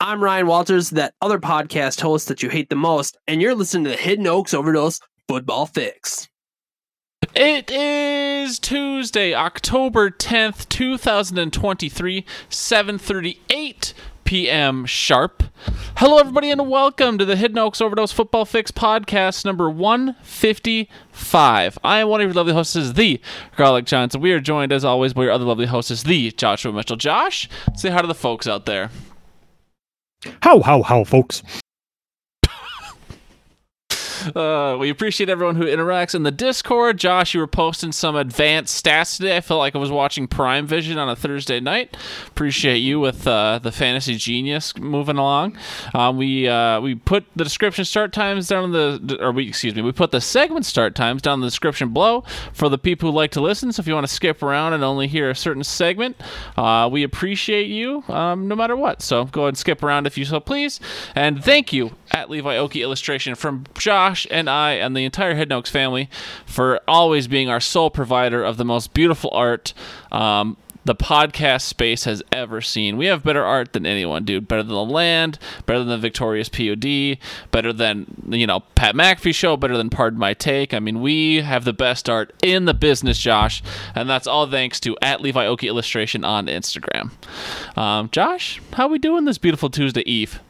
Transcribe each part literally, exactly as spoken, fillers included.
I'm Ryan Walters, that other podcast host that you hate the most, and you're listening to the Hidden Oaks Overdose Football Fix. It is Tuesday, October tenth, twenty twenty-three, seven thirty-eight p.m. sharp. Hello, everybody, and welcome to the Hidden Oaks Overdose Football Fix podcast number one fifty-five. I am one of your lovely hosts, the Garlic Johnson. We are joined, as always, by your other lovely hosts, the Joshua Mitchell. Josh, say hi to the folks out there. How, how, how, folks. Uh, we appreciate everyone who interacts in the Discord. Josh, you were posting some advanced stats today. I felt like I was watching Prime Vision on a Thursday night. Appreciate you with uh, the Fantasy Genius moving along. Um, we uh, we put the description start times down in the, or we excuse me, we put the segment start times down in the description below for the people who like to listen. So if you want to skip around and only hear a certain segment, uh, we appreciate you um, no matter what. So go ahead and skip around if you so please. And thank you at Levi Oki Illustration from Josh and I and the entire Hidden Oaks family for always being our sole provider of the most beautiful art um, the podcast space has ever seen. We have better art than anyone, dude. Better than The Land, better than the Victorious P O D, better than, you know, Pat McAfee Show, better than Pardon My Take. I mean, we have the best art in the business, Josh, and that's all thanks to at Levi Oki Illustration on Instagram. Um, Josh, how we doing this beautiful Tuesday Eve?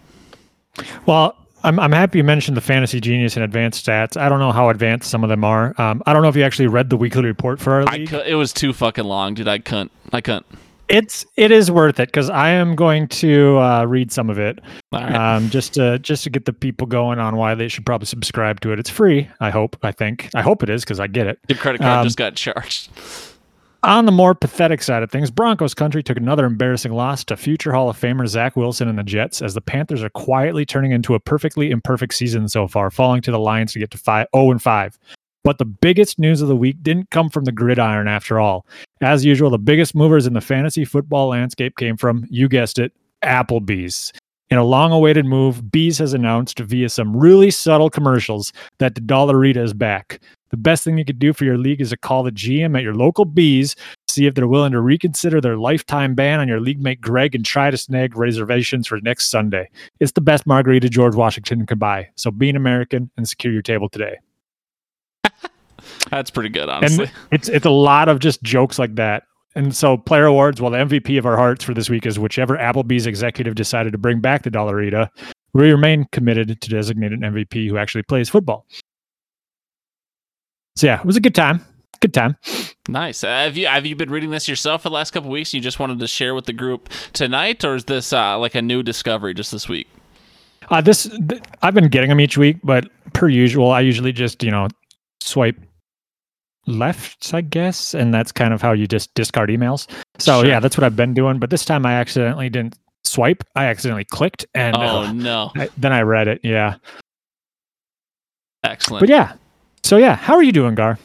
Well, I'm I'm happy you mentioned the Fantasy Genius and advanced stats. I don't know how advanced some of them are. Um, I don't know if you actually read the weekly report for our league. I, it was too fucking long, dude. I couldn't. I couldn't. It's it is worth it because I am going to uh, read some of it, All right. um, just to just to get the people going on why they should probably subscribe to it. It's free. I hope. I think. I hope it is because I get it. Your credit card um, just got charged. On the more pathetic side of things, Broncos country took another embarrassing loss to future Hall of Famer Zach Wilson and the Jets as the Panthers are quietly turning into a perfectly imperfect season so far, falling to the Lions to get to five, oh and five. But the biggest news of the week didn't come from the gridiron after all. As usual, the biggest movers in the fantasy football landscape came from, you guessed it, Applebee's. In a long-awaited move, Bees has announced via some really subtle commercials that the Dollarita is back. The best thing you could do for your league is to call the G M at your local Bees, see if they're willing to reconsider their lifetime ban on your league mate Greg, and try to snag reservations for next Sunday. It's the best margarita George Washington could buy. So be an American and secure your table today. That's pretty good, honestly. And it's it's a lot of just jokes like that. And so player awards, well, the M V P of our hearts for this week is whichever Applebee's executive decided to bring back the Dollarita. We remain committed to designate an M V P who actually plays football. So yeah, it was a good time. Good time. Nice. Uh, have you have you been reading this yourself for the last couple of weeks? And you just wanted to share with the group tonight, or is this uh, like a new discovery just this week? Uh, this th- I've been getting them each week, but per usual, I usually just you know swipe left, I guess, and that's kind of how you just discard emails. So Sure. yeah, that's what I've been doing. But this time, I accidentally didn't swipe. I accidentally clicked, and Oh uh, no! I, then I read it. Yeah. Excellent. But yeah. So yeah, how are you doing, Gar?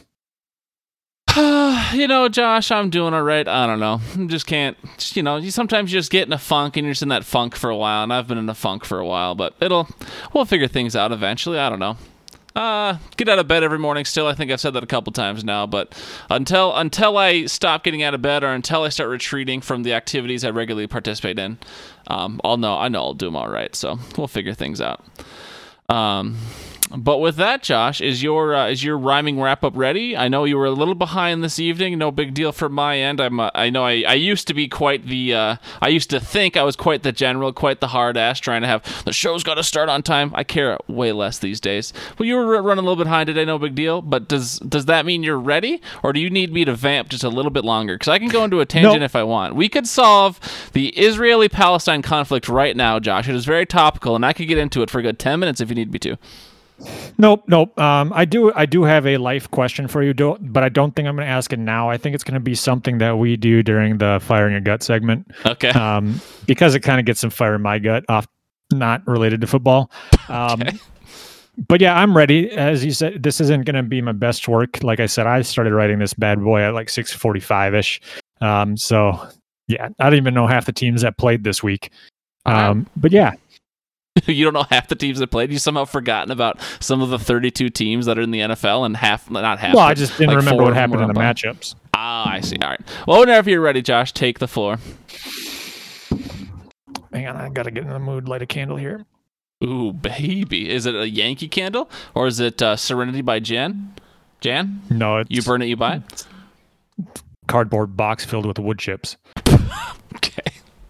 You know, Josh, I'm doing all right. I don't know. I just can't, just, you know, you sometimes you just get in a funk and you're just in that funk for a while, and I've been in a funk for a while, but it'll, we'll figure things out eventually. I don't know. Uh, get out of bed every morning still. I think I've said that a couple times now, but until until I stop getting out of bed or until I start retreating from the activities I regularly participate in, um, I'll know, I know I'll do them all right, so we'll figure things out. Um... But with that, Josh, is your uh, is your rhyming wrap up ready? I know you were a little behind this evening. No big deal from my end. I'm uh, I know I, I used to be quite the uh, I used to think I was quite the general, quite the hard ass, trying to have the show's got to start on time. I care way less these days. Well, you were running a little bit behind today. No big deal. But does does that mean you're ready, or do you need me to vamp just a little bit longer? Because I can go into a tangent Nope. if I want. We could solve the Israeli-Palestine conflict right now, Josh. It is very topical, and I could get into it for a good ten minutes if you need me to. Nope, nope. Um, I do, I do have a life question for you, do, but I don't think I'm going to ask it now. I think it's going to be something that we do during the Fire in Your Gut segment. Okay. Um, because it kind of gets some fire in my gut, off, not related to football. Um, Okay. But yeah, I'm ready. As you said, this isn't going to be my best work. Like I said, I started writing this bad boy at like six forty-five ish. Um, so yeah, I don't even know half the teams that played this week. Um, but yeah. You don't know half the teams that played. You somehow forgotten about some of the thirty-two teams that are in the N F L, and half, not half. Well, but I just didn't like remember four what of them happened were in the up on. matchups. Ah, I see. All right. Well, whenever you're ready, Josh, take the floor. hang on, I gotta get in the mood. Light a candle here. Ooh, baby. Is it a Yankee Candle or is it uh, Serenity by Jan? Jan? No, it's You burn it, you buy it? cardboard box filled with wood chips. Okay.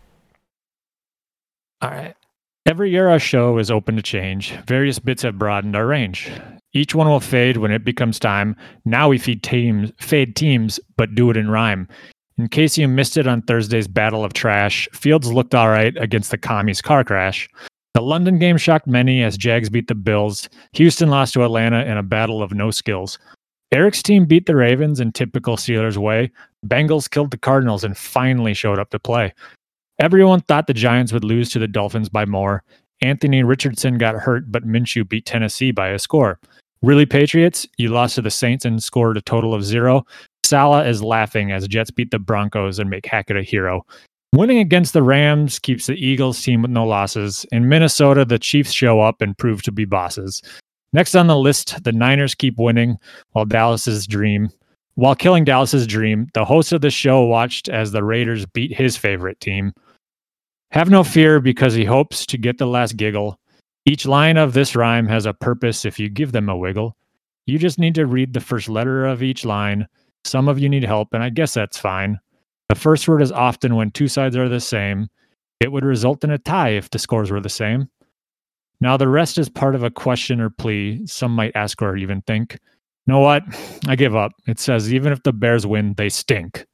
All right. Every year our show is open to change. Various bits have broadened our range. Each one will fade when it becomes time. Now we feed teams, fade teams, but do it in rhyme. In case you missed it on Thursday's Battle of Trash, Fields looked all right against the commies' car crash. The London game shocked many as Jags beat the Bills. Houston lost to Atlanta in a battle of no skills. Eric's team beat the Ravens in typical Steelers way. Bengals killed the Cardinals and finally showed up to play. Everyone thought the Giants would lose to the Dolphins by more. Anthony Richardson got hurt, but Minshew beat Tennessee by a score. Really, Patriots? You lost to the Saints and scored a total of zero. Salah is laughing as Jets beat the Broncos and make Hackett a hero. Winning against the Rams keeps the Eagles team with no losses. In Minnesota, the Chiefs show up and prove to be bosses. Next on the list, the Niners keep winning while Dallas's dream. While killing Dallas's dream, the host of the show watched as the Raiders beat his favorite team. Have no fear because he hopes to get the last giggle. Each line of this rhyme has a purpose if you give them a wiggle. You just need to read the first letter of each line. Some of you need help, and I guess that's fine. The first word is often when two sides are the same. It would result in a tie if the scores were the same. Now the rest is part of a question or plea. Some might ask or even think. Know what? I give up. It says even if the Bears win, they stink.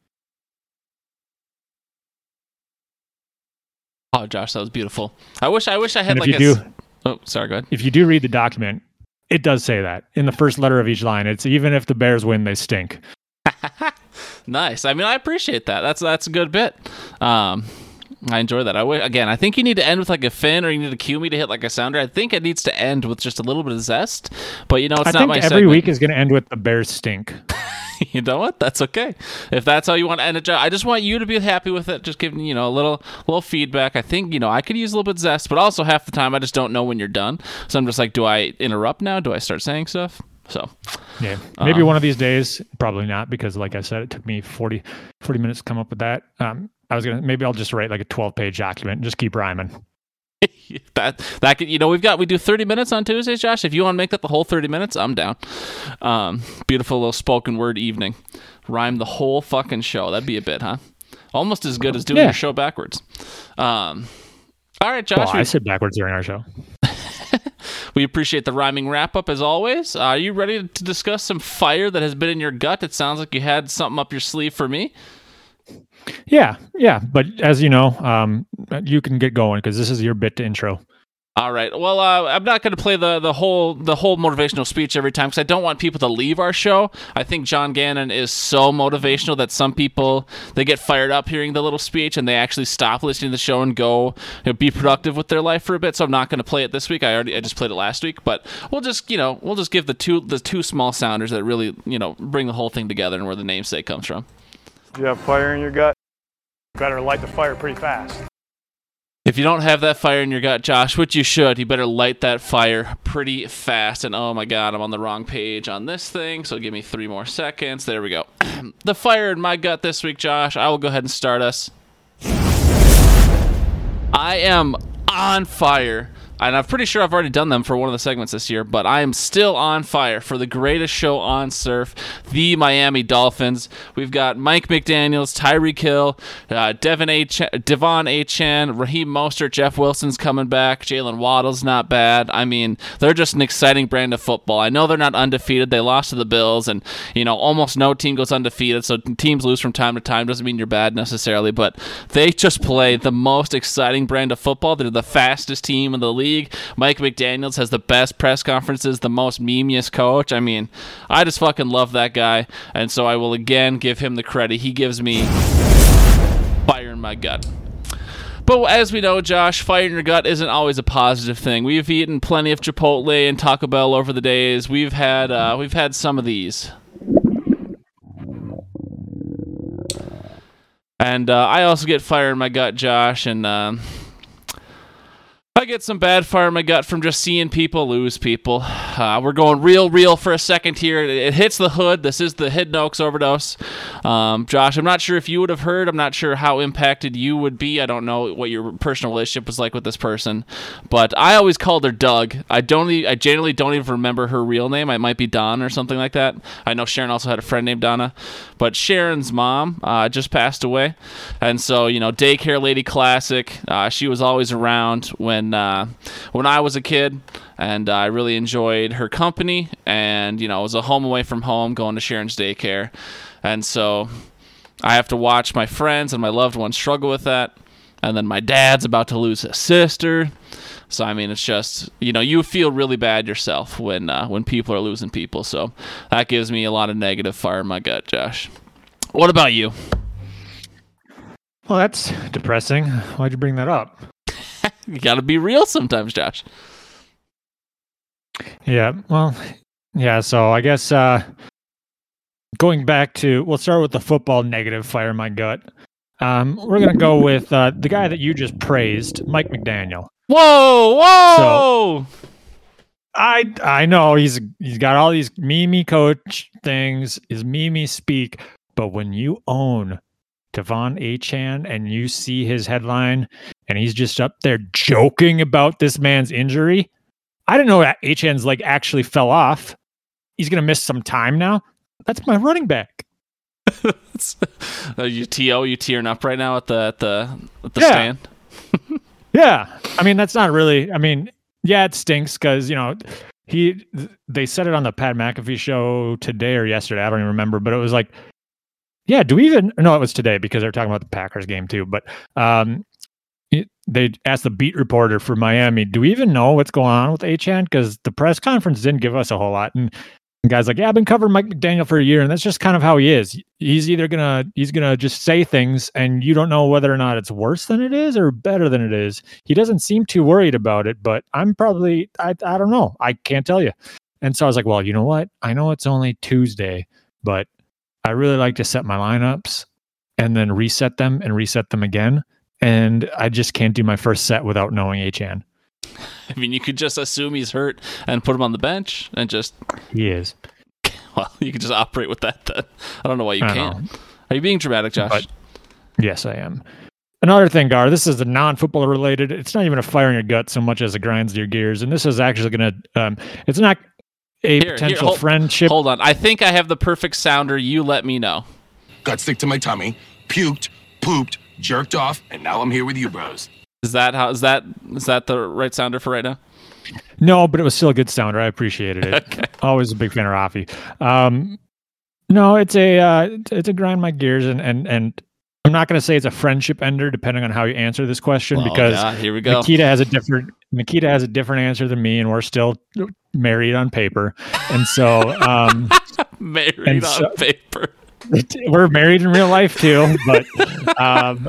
Oh, Josh, that was beautiful. I wish I wish I had And like if a... you s- do, Oh, sorry, go ahead. if you do read the document, it does say that in the first letter of each line. It's even if the Bears win, they stink. Nice. I mean, I appreciate that. That's that's a good bit. Um, I enjoy that. I w- again, I think you need to end with like a fin, or you need to cue me to hit like a sounder. I think it needs to end with just a little bit of zest. But you know, it's I not think my every segment. week is going to end with the Bears stink. You know what? That's okay. If that's how you want to end it, Jo- I just want you to be happy with it. Just giving you know a little little feedback. I think you know I could use a little bit of zest, but also half the time I just don't know when you're done. So I'm just like, do I interrupt now? Do I start saying stuff? So Yeah, maybe Um, one of these days. Probably not, because like I said, it took me forty, forty minutes to come up with that. Um, I was gonna maybe I'll just write like a twelve page document and just keep rhyming. that that could, you know we've got we do thirty minutes on Tuesdays, Josh. If you want to make that the whole thirty minutes, I'm down. Um, beautiful little spoken word evening, rhyme the whole fucking show. That'd be a bit, huh? Almost as good as doing Yeah. your show backwards. Um, all right, Josh. Well, we, I said backwards during our show. we appreciate the rhyming wrap up as always. Uh, are you ready to discuss some fire that has been in your gut? It sounds like you had something up your sleeve for me. Yeah, yeah. But as you know, um, you can get going because this is your bit to intro. All right. Well, uh, I'm not going to play the, the whole the whole motivational speech every time because I don't want people to leave our show. I think John Gannon is so motivational that some people they get fired up hearing the little speech and they actually stop listening to the show and go you know, be productive with their life for a bit. So I'm not going to play it this week. I already I just played it last week, but we'll just you know we'll just give the two the two small sounders that really you know bring the whole thing together and where the namesake comes from. Do you have fire in your gut? Better light the fire pretty fast. If you don't have that fire in your gut, Josh, which you should, you better light that fire pretty fast. And oh my God, I'm on the wrong page on this thing, so give me three more seconds. There we go. The fire in my gut this week, Josh, I will go ahead and start us. I am on fire. And I'm pretty sure I've already done them for one of the segments this year, but I am still on fire for the greatest show on surf, the Miami Dolphins. We've got Mike McDaniels, Tyreek Hill, uh, Devin A. Ch- Devon A. Chan, Raheem Mostert, Jeff Wilson's coming back, Jalen Waddle's not bad. I mean, they're just an exciting brand of football. I know they're not undefeated. They lost to the Bills, and, you know, almost no team goes undefeated, so teams lose from time to time. Doesn't mean you're bad necessarily, but they just play the most exciting brand of football. They're the fastest team in the league. Mike McDaniels has the best press conferences, the most memeiest coach. I mean, I just fucking love that guy, and so I will again give him the credit. He gives me fire in my gut. But as we know, Josh, fire in your gut isn't always a positive thing. We've eaten plenty of Chipotle and Taco Bell over the days. We've had uh, we've had some of these. And uh, I also get fire in my gut, Josh, and... Um, I get some bad fire in my gut from just seeing people lose people. Uh, we're going real, real for a second here. It, it hits the hood. This is the Hidden Oaks overdose. Um, Josh, I'm not sure if you would have heard. I'm not sure how impacted you would be. I don't know what your personal relationship was like with this person, but I always called her Doug. I don't. E- I generally don't even remember her real name. It might be Don or something like that. I know Sharon also had a friend named Donna, but Sharon's mom uh, just passed away, and so you know, daycare lady classic. Uh, she was always around when uh, when I was a kid, and uh, I really enjoyed her company. And you know, it was a home away from home going to Sharon's daycare, and so I have to watch my friends and my loved ones struggle with that. And then my dad's about to lose his sister. So I mean, it's just, you know, you feel really bad yourself when uh, when people are losing people. So that gives me a lot of negative fire in my gut, Josh. What about you? Well, that's depressing. Why'd you bring that up? You got to be real sometimes, Josh. Yeah, well, yeah, so I guess uh, going back to, we'll start with the football negative fire in my gut. Um, we're going to go with uh, the guy that you just praised, Mike McDaniel. Whoa, whoa! So, I I know he's he's got all these meme coach things, his meme speak, but when you own Devon Achane and you see his headline and he's just up there joking about this man's injury, I didn't know that Achane's leg actually fell off. He's gonna miss some time now. That's my running back. Are you T O, you tearing up right now at the at the at the yeah. stand? Yeah, I mean that's not really. I mean, yeah, it stinks because you know he they said it on the Pat McAfee show today or yesterday. I don't even remember, but it was like, yeah, do we even? No, it was today because they're talking about the Packers game too. But um, it, they asked the beat reporter for Miami, do we even know what's going on with Achane? Because the press conference didn't give us a whole lot. And the guy's like, yeah, I've been covering Mike McDaniel for a year, and that's just kind of how he is. He's either gonna he's gonna just say things, and you don't know whether or not it's worse than it is or better than it is. He doesn't seem too worried about it, but I'm probably I I don't know. I can't tell you. And so I was like, well, you know what? I know it's only Tuesday, but I really like to set my lineups and then reset them and reset them again. And I just can't do my first set without knowing Achane. I mean, you could just assume he's hurt and put him on the bench and just... He is. Well, you could just operate with that then. I don't know why you I can't. know. Are you being dramatic, Josh? But, yes, I am. Another thing, Gar, this is a non-football related. It's not even a fire in your gut so much as it grinds your gears. And this is actually going to... Um, it's not a here, potential here, hold, friendship. Hold on. I think I have the perfect sounder. You let me know. Got sick to my tummy, puked, pooped, jerked off, and now I'm here with you, bros. Is that how? Is that is that the right sounder for right now? No, but it was still a good sounder. I appreciated it. Okay. Always a big fan of Rafi. Um, no, it's a uh, it's a grind my gears, and and and I'm not going to say it's a friendship ender, depending on how you answer this question, Well, because yeah, here we go. Nikita has a different Nikita has a different answer than me, and we're still married on paper, and so um, married and on so, paper. We're married in real life too, but um,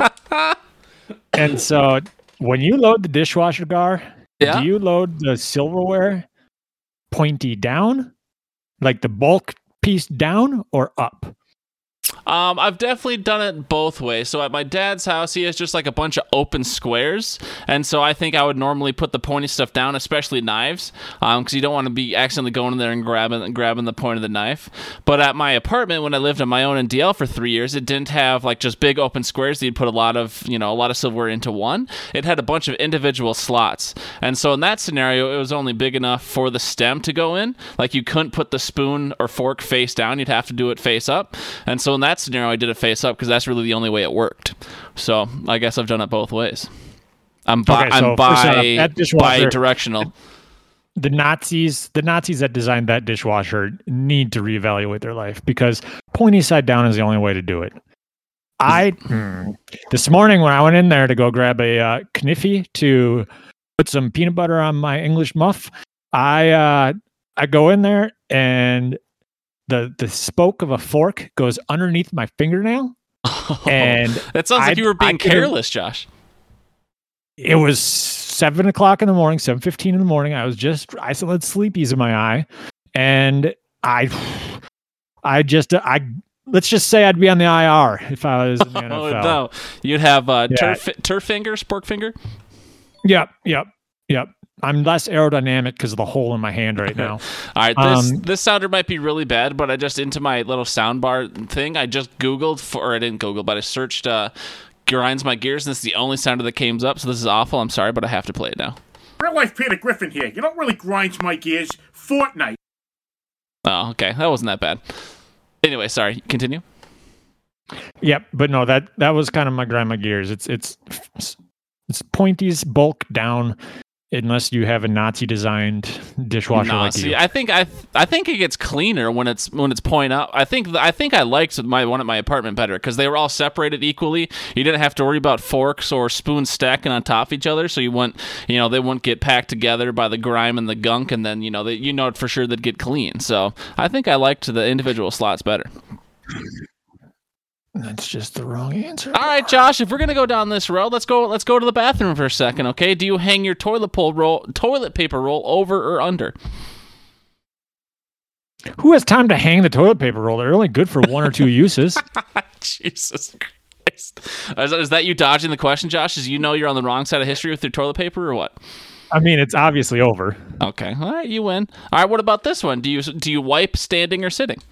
and so when you load the dishwasher, Gar, yeah? do you load the silverware pointy down, like the bulk piece down, or up? Um, I've definitely done it both ways. So at my dad's house, he has just like a bunch of open squares, and so I think I would normally put the pointy stuff down, especially knives, um, because you don't want to be accidentally going in there and grabbing and grabbing the point of the knife. But at my apartment, when I lived on my own in D L for three years, it didn't have like just big open squares that you'd put a lot of, you know, a lot of silverware into one. It had a bunch of individual slots, and so in that scenario, it was only big enough for the stem to go in. Like you couldn't put the spoon or fork face down; you'd have to do it face up. And so in that scenario, I did it face up because that's really the only way it worked. So I guess I've done it both ways. I'm bi- Okay, so I'm bi- that dishwasher- bi-directional. The Nazis, the Nazis that designed that dishwasher need to reevaluate their life, because pointy side down is the only way to do it. I hmm, this morning when I went in there to go grab a uh, kniffy to put some peanut butter on my English muff, I uh, I go in there and the the spoke of a fork goes underneath my fingernail, and that sounds like I, you were being I careless, Josh. It was seven o'clock in the morning, seven fifteen in the morning. I was just I still had sleepies in my eye, and I, I just I let's just say I'd be on the I R if I was in the N F L. Oh no, you'd have uh, Yeah. turf turf finger, spork finger. Yep, yep. Yep. I'm less aerodynamic because of the hole in my hand right now. All right, this Um, this sounder might be really bad, but I just into my little soundbar thing. I just Googled for, or I didn't Google, but I searched uh, "grinds my gears," and this is the only sounder that came up. So this is awful. I'm sorry, but I have to play it now. Real life Peter Griffin here. You don't really grind my gears. Fortnite. Oh, okay, that wasn't that bad. Anyway, sorry. Continue. Yep, but no, that that was kind of my grind my gears. It's it's it's pointies bulk down. Unless you have a Nazi designed dishwasher No, like see, you. I think I I think it gets cleaner when it's when it's point up. I think I think I liked my one at my apartment better because they were all separated equally. You didn't have to worry about forks or spoons stacking on top of each other, so you wouldn't you know they wouldn't get packed together by the grime and the gunk, and then you know they, you know for sure they'd get clean. So I think I liked the individual slots better. That's just the wrong answer. All right, Josh. If we're gonna go down this road, let's go. Let's go to the bathroom for a second, okay? Do you hang your toilet pole roll, toilet paper roll over or under? Who has time to hang the toilet paper roll? They're only good for one or two uses. Jesus Christ! Is that, is that you dodging the question, Josh? Is you know you're on the wrong side of history with your toilet paper, or what? I mean, it's obviously over. Okay. All right, you win. All right. What about this one? Do you do you wipe standing or sitting?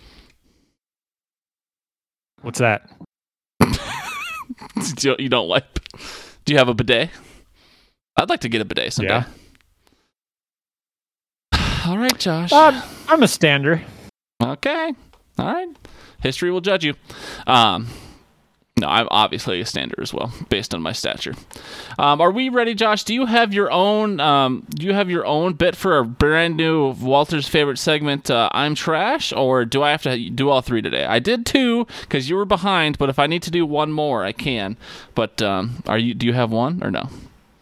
What's that? Do you you don't wipe. Do you have a bidet? I'd like to get a bidet someday. Yeah. All right, Josh. Um, I'm a stander. Okay. All right. History will judge you. Um, no, I'm obviously a stander as well, based on my stature. Um, are we ready, Josh? Do you have your own? Um, do you have your own bit for a brand new Walter's favorite segment? Uh, I'm trash, or do I have to do all three today? I did two because you were behind, but if I need to do one more, I can. But um, are you? Do you have one or no?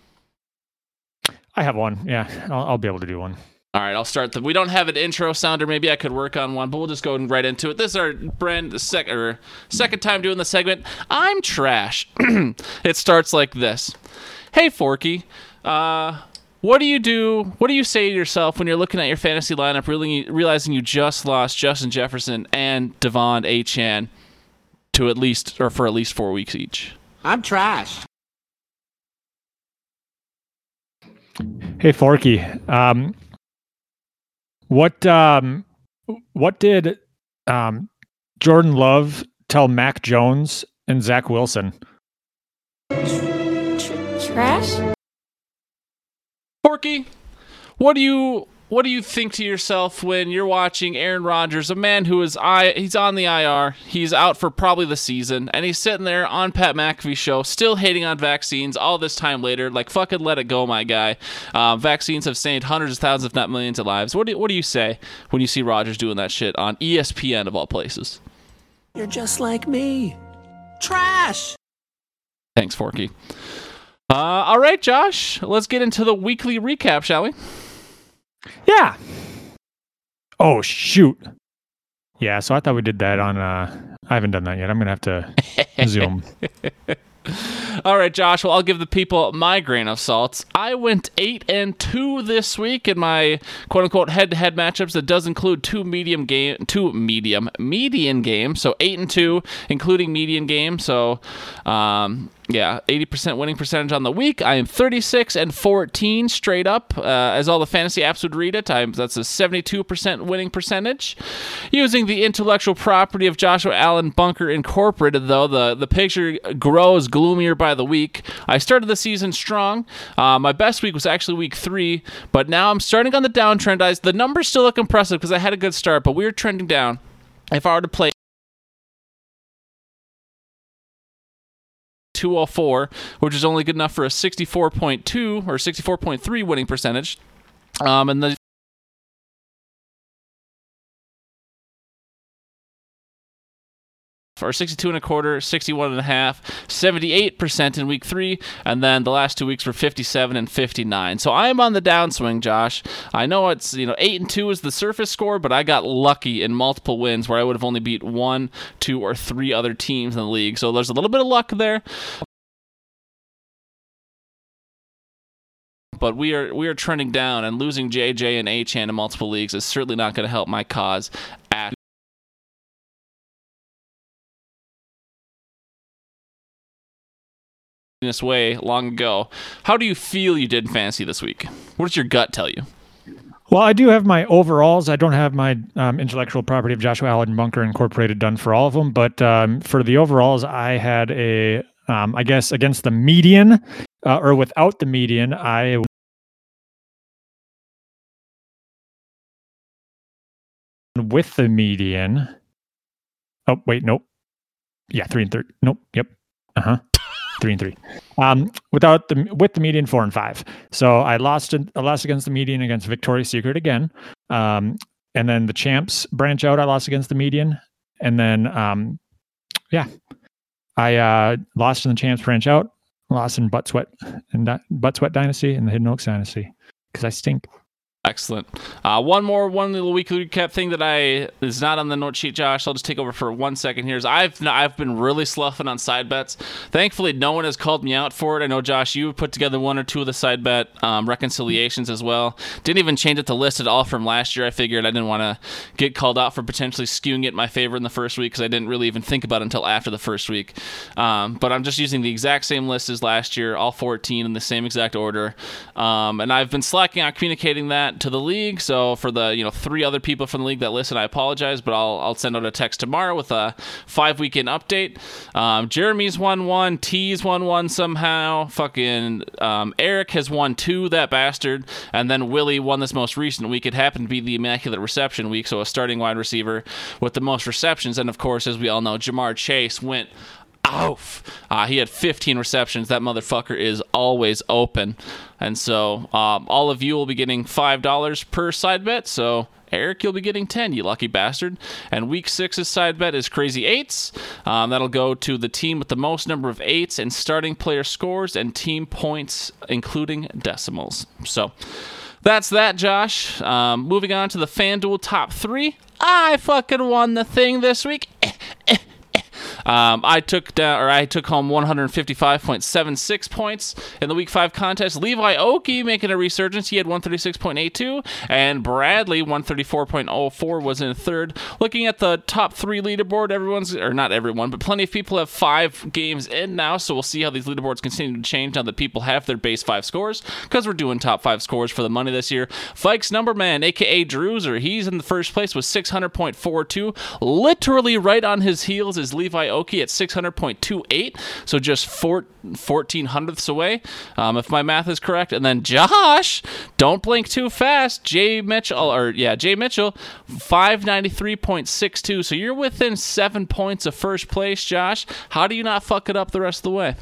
I have one. Yeah, I'll, I'll be able to do one. All right, I'll start. The, we don't have an intro sounder. Maybe I could work on one, but we'll just go right into it. This is our brand sec- or second time doing the segment. I'm trash. It starts like this. Hey, Forky. Uh, what do you do? What do you say to yourself when you're looking at your fantasy lineup, really, realizing you just lost Justin Jefferson and Devon Achane to at least, or for at least four weeks each? I'm trash. Hey, Forky. Um, what um, what did um, Jordan Love tell Mac Jones and Zach Wilson? Trash? Porky, what do you what do you think to yourself when you're watching Aaron Rodgers, a man who is I he's on the I R, he's out for probably the season, and he's sitting there on Pat McAfee's show, still hating on vaccines all this time later, like fucking let it go, my guy. Uh, vaccines have saved hundreds of thousands, if not millions, of lives. What do what do you say when you see Rodgers doing that shit on E S P N of all places? You're just like me. Trash. Thanks, Forky. Uh, all right, Josh, let's get into the weekly recap, shall we? Yeah. Oh, shoot. Yeah, so I thought we did that on, uh, I haven't done that yet. I'm going to have to Zoom. All right, Josh. Well, I'll give the people my grain of salt. I went eight and two this week in my quote unquote head to head matchups. That does include two medium game, two medium median games. So eight and two, including median game. So, um, yeah, eighty percent winning percentage on the week. I am thirty-six and fourteen straight up. Uh, as all the fantasy apps would read it, I'm, that's a seventy-two percent winning percentage. Using the intellectual property of Joshua Allen Bunker Incorporated, though, the, the picture grows gloomier by the week. I started the season strong. Uh, my best week was actually week three, but now I'm starting on the downtrend. I, the numbers still look impressive because I had a good start, but we were trending down. If I were to play two oh four, which is only good enough for a sixty-four point two or sixty-four point three winning percentage. Um, and the for sixty-two and a quarter, sixty-one and a half, seventy-eight percent in week three, and then the last two weeks were fifty-seven and fifty-nine. So I am on the downswing, Josh. I know it's, you know, eight and two is the surface score, but I got lucky in multiple wins where I would have only beat one, two, or three other teams in the league. So there's a little bit of luck there. But we are we are trending down, and losing J J and Achane in multiple leagues is certainly not going to help my cause at this way long ago. How do you feel you did in fantasy this week? What does your gut tell you? Well, I do have my overalls. I don't have my um, intellectual property of Joshua Allen Bunker Incorporated done for all of them. But um, for the overalls, I had a, um, I guess, against the median uh, or without the median, I with the median. Oh, wait, nope. Yeah, three and three. Nope. Yep. Uh huh. Three and three. Um, without the with the median, four and five. So I lost I lost against the median against Victoria's Secret again. Um, and then the champs branch out. I lost against the median, and then um, yeah, I uh, lost in the champs branch out. Lost in butt sweat and Di- butt sweat dynasty and the Hidden Oaks dynasty because I stink. Excellent. Uh, one more, one little weekly recap thing that I is not on the note sheet, Josh. I'll just take over for one second here. Is I've I've been really sloughing on side bets. Thankfully, no one has called me out for it. I know, Josh, you put together one or two of the side bet um, reconciliations as well. Didn't even change it to list at all from last year. I figured I didn't want to get called out for potentially skewing it in my favor in the first week because I didn't really even think about it until after the first week. Um, but I'm just using the exact same list as last year, all fourteen in the same exact order. Um, and I've been slacking on communicating that to the league, so for the you know three other people from the league that listen, I apologize, but I'll I'll send out a text tomorrow with a five weekend update. Um, Jeremy's won one, T's won one somehow. Fucking um, Eric has won two, that bastard, and then Willie won this most recent week. It happened to be the Immaculate Reception week, so a starting wide receiver with the most receptions, and of course, as we all know, Jamar Chase went off. Uh, he had fifteen receptions. That motherfucker is always open. And so um, all of you will be getting five dollars per side bet. So Eric, you'll be getting ten, you lucky bastard. And week six's side bet is Crazy Eights. Um, that'll go to the team with the most number of eights and starting player scores and team points, including decimals. So that's that, Josh. Um, moving on to the FanDuel top three. I fucking won the thing this week. Um, I took down, or I took home one fifty-five point seven six points in the Week Five contest. Levi Oki making a resurgence; he had one thirty-six point eight two, and Bradley one thirty-four point oh four was in third. Looking at the top three leaderboard, everyone's, or not everyone, but plenty of people have five games in now. So we'll see how these leaderboards continue to change now that people have their base five scores, because we're doing top five scores for the money this year. Vikes Numberman, aka Druzer, he's in the first place with six hundred point four two, literally right on his heels is Levi Oki at six hundred point two eight, so just four, fourteen hundredths away, um, if my math is correct. And then Josh, don't blink too fast, Jay Mitchell, or yeah, Jay Mitchell, five ninety-three point six two, so you're within seven points of first place, Josh. How do you not fuck it up the rest of the way?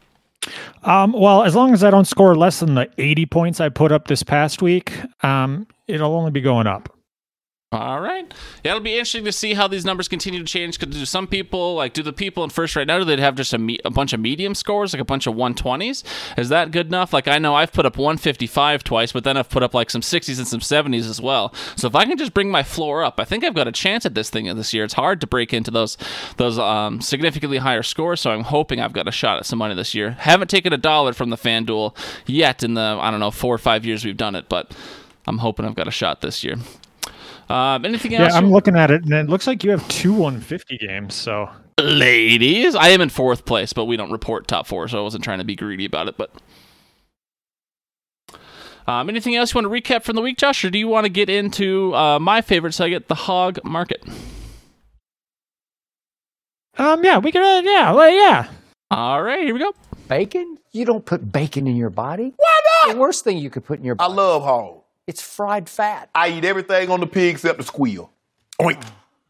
Um, well, as long as I don't score less than the eighty points I put up this past week, um, it'll only be going up. All right. Yeah, it'll be interesting to see how these numbers continue to change. Because do some people, like, do the people in first right now, do they have just a, me- a bunch of medium scores, like a bunch of one twenties? Is that good enough? Like, I know I've put up one fifty-five twice, but then I've put up, like, some sixties and some seventies as well. So if I can just bring my floor up, I think I've got a chance at this thing this year. It's hard to break into those those um, significantly higher scores, so I'm hoping I've got a shot at some money this year. Haven't taken a dollar from the FanDuel yet in the, I don't know, four or five years we've done it, but I'm hoping I've got a shot this year. Um, anything else? Yeah, I'm looking at it, and it looks like you have two one fifty games, so... Ladies, I am in fourth place, but we don't report top four, so I wasn't trying to be greedy about it, but... Um, anything else you want to recap from the week, Josh, or do you want to get into uh, my favorite segment, the hog market? Um, yeah, we can, uh, yeah, well, yeah. All right, here we go. Bacon? You don't put bacon in your body. Why not? The worst thing you could put in your body. I love hog. It's fried fat. I eat everything on the pig except the squeal. Oink.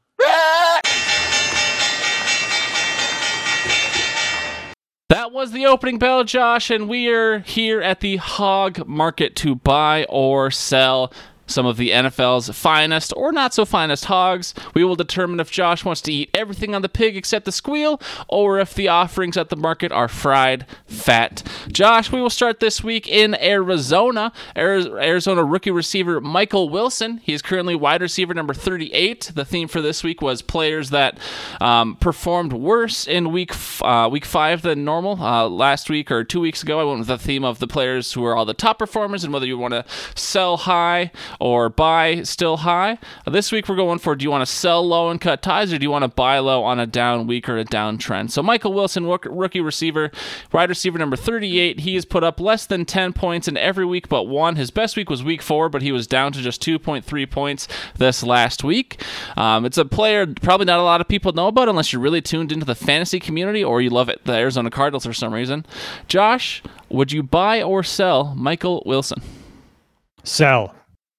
That was the opening bell, Josh, and we are here at the hog market to buy or sell some of the N F L's finest or not so finest hogs. We will determine if Josh wants to eat everything on the pig except the squeal, or if the offerings at the market are fried fat. Josh, we will start this week in Arizona. Arizona rookie receiver Michael Wilson. He is currently wide receiver number thirty-eight. The theme for this week was players that um, performed worse in week f- uh, week five than normal. Uh, last week or two weeks ago, I went with the theme of the players who are all the top performers and whether you want to sell high or buy still high? This week we're going for, do you want to sell low and cut ties, or do you want to buy low on a down week or a downtrend? So Michael Wilson, rookie receiver, wide receiver number thirty-eight. He has put up less than ten points in every week but one. His best week was week four, but he was down to just two point three points this last week. Um, it's a player probably not a lot of people know about unless you're really tuned into the fantasy community or you love it, the Arizona Cardinals for some reason. Josh, would you buy or sell Michael Wilson? Sell.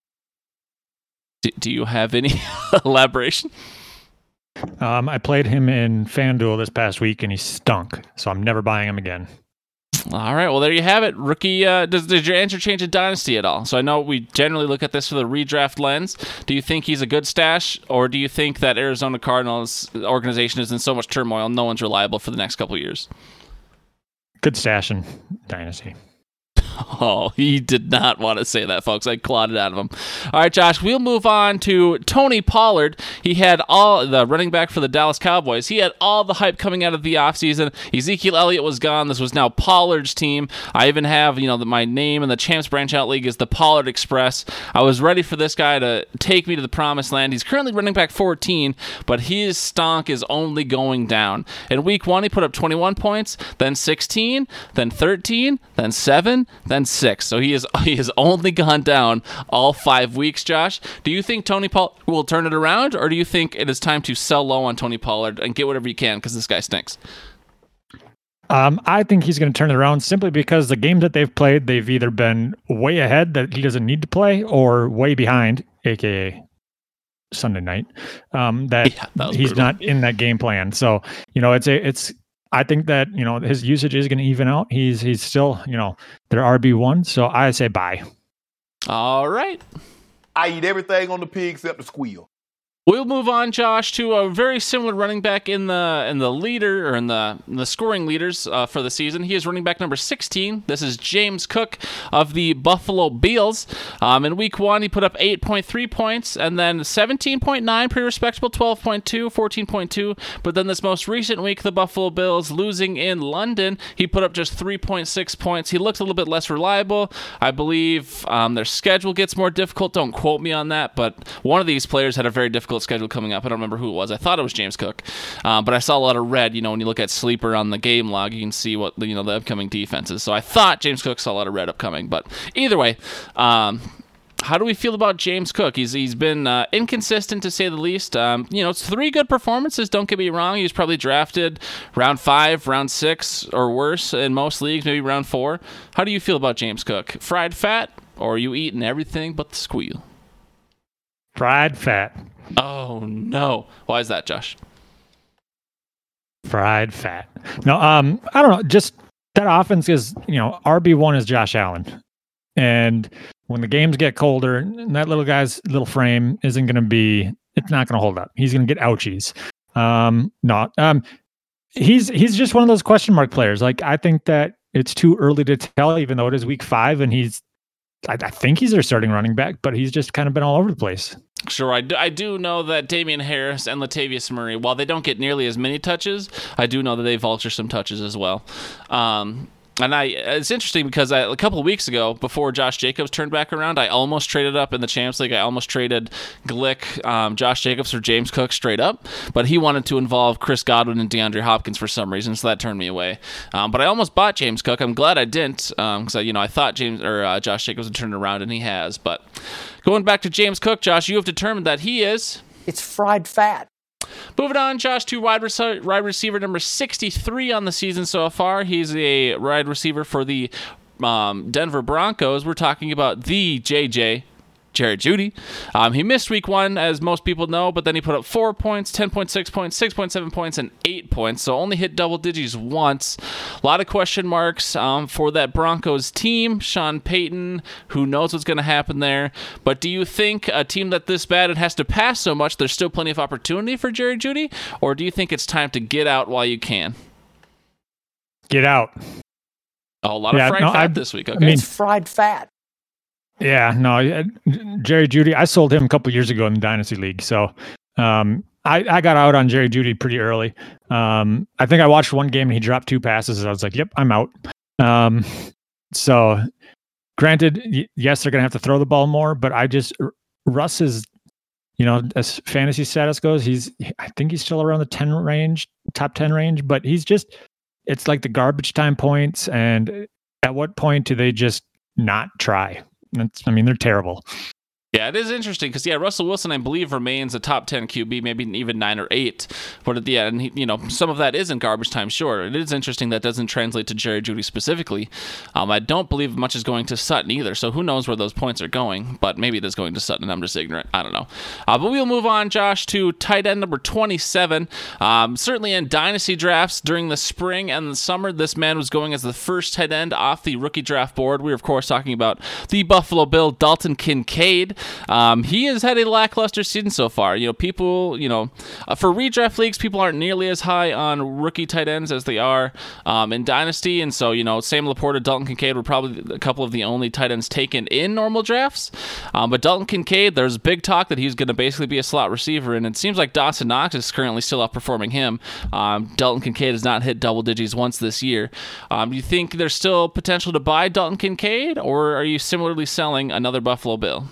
Do, do you have any elaboration? Um, I played him in FanDuel this past week, and he stunk, so I'm never buying him again. All right, well, there you have it. Rookie, uh, does, did your answer change in Dynasty at all? So I know we generally look at this through the redraft lens. Do you think he's a good stash, or do you think that Arizona Cardinals organization is in so much turmoil, no one's reliable for the next couple of years? Good stash in Dynasty. Oh, he did not want to say that, folks. I clawed it out of him. All right, Josh, we'll move on to Tony Pollard. He had all the running back for the Dallas Cowboys. He had all the hype coming out of the offseason. Ezekiel Elliott was gone. This was now Pollard's team. I even have, you know, the, my name in the Champs Branch Out League is the Pollard Express. I was ready for this guy to take me to the promised land. He's currently running back fourteen, but his stonk is only going down. In week one, he put up twenty-one points, then sixteen, then thirteen, then seven, then six. So he is he has only gone down all five weeks, Josh. Do you think Tony Pollard will turn it around, or do you think it is time to sell low on Tony Pollard and get whatever you can because this guy stinks? Um, I think he's going to turn it around simply because the games that they've played, they've either been way ahead that he doesn't need to play or way behind, aka Sunday night, um, that, yeah, that he's brutal. not in that game plan. So, you know, it's a, it's, I think that, you know, his usage is going to even out. He's he's still, you know, their R B one. So I say buy. All right. I eat everything on the pig except the squeal. We'll move on, Josh, to a very similar running back in the in the leader or in the in the scoring leaders uh, for the season. He is running back number sixteen. This is James Cook of the Buffalo Bills. Um, in week one, he put up eight point three points, and then seventeen point nine, pretty respectable, twelve point two, fourteen point two. But then this most recent week, the Buffalo Bills losing in London, he put up just three point six points. He looked a little bit less reliable. I believe um, their schedule gets more difficult. Don't quote me on that, but one of these players had a very difficult schedule coming up. I don't remember who it was. I thought it was James Cook, uh, but I saw a lot of red. You know, when you look at Sleeper on the game log, you can see what you know the upcoming defenses. So I thought James Cook saw a lot of red upcoming. But either way, um, how do we feel about James Cook? He's he's been uh, inconsistent to say the least. Um, you know, it's three good performances. Don't get me wrong. He was probably drafted round five, round six, or worse in most leagues. Maybe round four. How do you feel about James Cook? Fried fat, or are you eating everything but the squeal? Fried fat. Oh, no. Why is that, Josh? Fried fat. No, um, I don't know. Just that offense is, you know, R B one is Josh Allen. And when the games get colder, that little guy's little frame isn't going to be, it's not going to hold up. He's going to get ouchies. Um, no, um, he's, he's just one of those question mark players. Like, I think that it's too early to tell, even though it is week five and he's, I, I think he's their starting running back, but he's just kind of been all over the place. Sure, I do, I do know that Damian Harris and Latavius Murray, while they don't get nearly as many touches, I do know that they vulture some touches as well. Um, and I, it's interesting because I, a couple of weeks ago, before Josh Jacobs turned back around, I almost traded up in the Champs League. I almost traded Glick, um, Josh Jacobs for James Cook straight up, but he wanted to involve Chris Godwin and DeAndre Hopkins for some reason, so that turned me away. Um, but I almost bought James Cook. I'm glad I didn't, because um, you know I thought James or uh, Josh Jacobs would turn it around, and he has. But going back to James Cook, Josh, you have determined that he is. It's fried fat. Moving on, Josh, to wide, rec- wide receiver number sixty-three on the season so far. He's a wide receiver for the um, Denver Broncos. We're talking about the J J, Jared Jeudy. Um, he missed week one, as most people know, but then he put up four points, ten point six points, six point seven points, and eight points, so only hit double digits once. A lot of question marks um, for that Broncos team. Sean Payton, who knows what's going to happen there, but do you think a team that this bad and has to pass so much, there's still plenty of opportunity for Jared Jeudy, or do you think it's time to get out while you can? Get out. Oh, a lot yeah, of fried no, fat I, this week. Okay. I mean, It's fried fat. Yeah, no, Jerry Jeudy, I sold him a couple years ago in the Dynasty League. So um, I, I got out on Jerry Jeudy pretty early. Um, I think I watched one game and he dropped two passes. And I was like, yep, I'm out. Um, so granted, y- yes, they're going to have to throw the ball more, but I just Russ is, you know, as fantasy status goes, he's I think he's still around the ten range, top ten range, but he's just it's like the garbage time points. And at what point do they just not try? That's, I mean, they're terrible. Yeah, it is interesting because, yeah, Russell Wilson, I believe, remains a top ten Q B, maybe even nine or eight. But at the end, he, you know, some of that is in garbage time, sure. It is interesting that doesn't translate to Jerry Jeudy specifically. Um, I don't believe much is going to Sutton either, so who knows where those points are going. But maybe it is going to Sutton, and I'm just ignorant. I don't know. Uh, but we'll move on, Josh, to tight end number twenty-seven. Um, certainly in dynasty drafts during the spring and the summer, this man was going as the first tight end off the rookie draft board. We were, of course, talking about the Buffalo Bill, Dalton Kincaid. Um, he has had a lackluster season so far. You know, people, you know, uh, for redraft leagues, people aren't nearly as high on rookie tight ends as they are um, in Dynasty. And so, you know, Sam Laporta, Dalton Kincaid were probably a couple of the only tight ends taken in normal drafts. Um, but Dalton Kincaid, there's big talk that he's going to basically be a slot receiver. And it seems like Dawson Knox is currently still outperforming him. Um, Dalton Kincaid has not hit double digits once this year. Um, do you think there's still potential to buy Dalton Kincaid, or are you similarly selling another Buffalo Bill?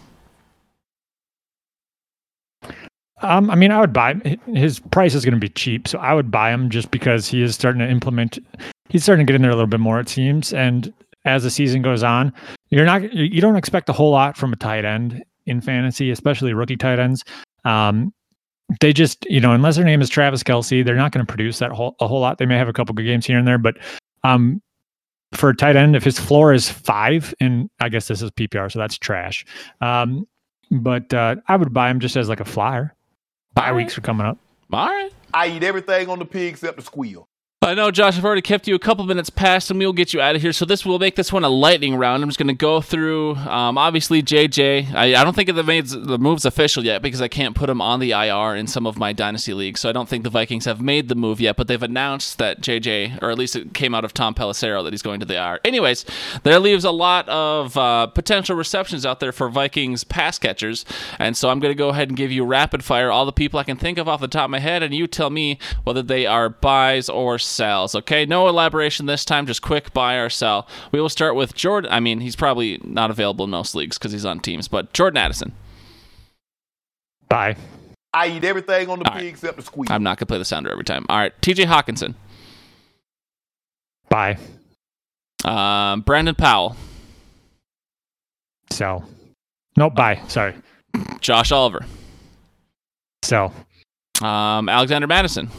Um, I mean, I would buy him. His price is going to be cheap, so I would buy him just because he is starting to implement. He's starting to get in there a little bit more, it seems. And as the season goes on, you're not you don't expect a whole lot from a tight end in fantasy, especially rookie tight ends. Um, they just, you know, unless their name is Travis Kelce, they're not going to produce that whole a whole lot. They may have a couple good games here and there, but um, for a tight end, if his floor is five, and I guess this is P P R, so that's trash. Um, but uh, I would buy him just as like a flyer. Bye weeks are coming up. All right. I eat everything on the pig except the squeal. I know, Josh, I've already kept you a couple minutes past, and we'll get you out of here. So this will make this one a lightning round. I'm just going to go through, um, obviously, J J. I, I don't think the, made, the move's official yet because I can't put him on the I R in some of my Dynasty leagues. So I don't think the Vikings have made the move yet, but they've announced that J J, or at least it came out of Tom Pelissero, that he's going to the I R. Anyways, there leaves a lot of uh, potential receptions out there for Vikings pass catchers. And so I'm going to go ahead and give you rapid fire all the people I can think of off the top of my head, and you tell me whether they are buys or sells. Okay, no elaboration this time, just quick buy or sell. We will start with Jordan. I mean, he's probably not available in most leagues because he's on teams, but Jordan Addison. Buy. I eat everything on the All pig right. except the squeal. I'm not going to play the sounder every time. All right, T J Hawkinson. Buy. Um, Brandon Powell. Sell. Nope, buy. Sorry. Josh Oliver. Sell. Um, Alexander Madison.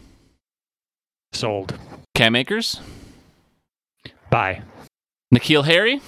Sold. Cam Akers. Buy. N'Keal Harry.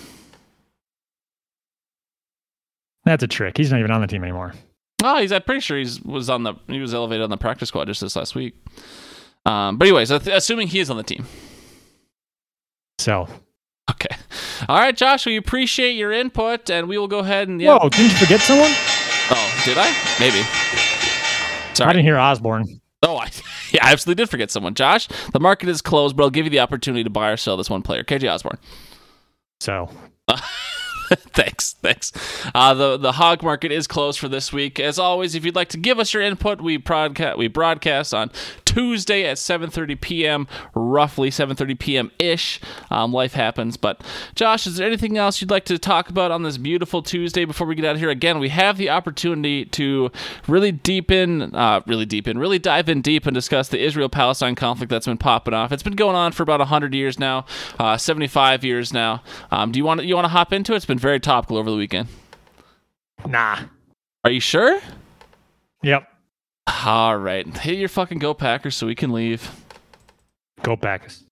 That's a trick. He's not even on the team anymore. Oh, he's. I'm pretty sure he's was on the. He was elevated on the practice squad just this last week. Um, but anyways, assuming he is on the team. Sell. Okay. All right, Josh. We appreciate your input, and we will go ahead and. Yeah. Whoa! Didn't you forget someone? Oh, did I? Maybe. Sorry. I didn't hear Osborne. Oh, I, yeah, I absolutely did forget someone. Josh, the market is closed, but I'll give you the opportunity to buy or sell this one player. K J Osborne. So. Uh, thanks, thanks. Uh, the the hog market is closed for this week. As always, if you'd like to give us your input, we broadcast we broadcast on Tuesday at seven thirty p.m. roughly seven thirty p.m. ish. Um, life happens, but Josh, is there anything else you'd like to talk about on this beautiful Tuesday before we get out of here? Again, we have the opportunity to really deepen, uh, really deepen, really dive in deep and discuss the Israel-Palestine conflict that's been popping off. It's been going on for about one hundred years now, uh, seventy-five years now. Um, do you want you want to hop into it? It's been very topical over the weekend. Nah. Are you sure? Yep. All right. Hit your fucking Go Packers so we can leave. Go Packers.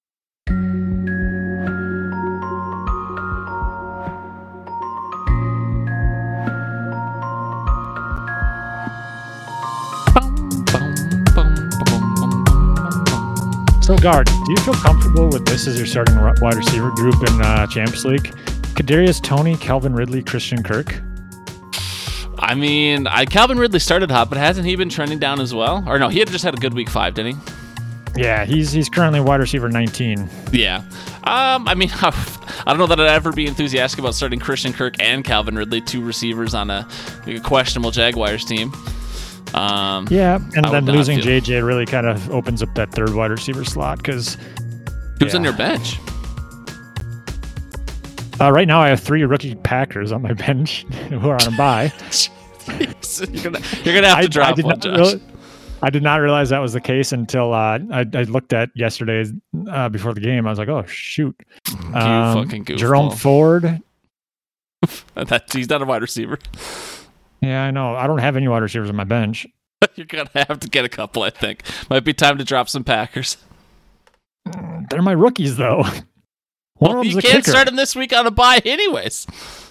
So, Guard, do you feel comfortable with this as your starting wide receiver group in uh, Champions League? Kadarius Toney, Calvin Ridley, Christian Kirk? I mean, I, Calvin Ridley started hot, but hasn't he been trending down as well? Or no, he had just had a good week five, didn't he? Yeah, he's he's currently wide receiver nineteen. Yeah. Um, I mean, I don't know that I'd ever be enthusiastic about starting Christian Kirk and Calvin Ridley, two receivers on a, like a questionable Jaguars team. Um, yeah, and I then would not losing feel- J J really kind of opens up that third wide receiver slot because Who's yeah. on your bench? Uh, right now, I have three rookie Packers on my bench who are on a bye. you're gonna you're gonna have to I, drop I did one, not Josh. real- I did not realize that was the case until uh, I, I looked at yesterday uh, before the game. I was like, "Oh shoot!" You Um, fucking goofball. Jerome Ford. That he's not a wide receiver. Yeah, I know. I don't have any wide receivers on my bench. You're gonna have to get a couple. I think might be time to drop some Packers. They're my rookies, though. One Well, of them's you a can't kicker. start him this week on a bye, anyways.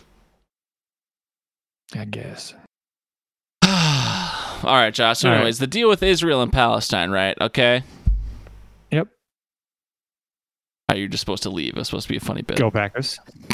I guess. All right, Josh. So All anyways, the deal with Israel and Palestine, right? Okay. Yep. Oh, you're just supposed to leave. It was supposed to be a funny bit. Go Packers.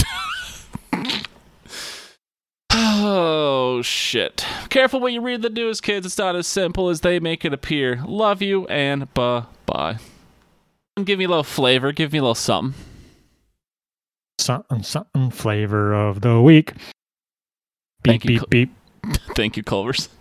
Oh, shit. Careful when you read the news, kids. It's not as simple as they make it appear. Love you, and bye-bye. Give me a little flavor. Give me a little something. Something, something flavor of the week. Beep, Thank you, beep, Col- beep. Thank you, Culvers.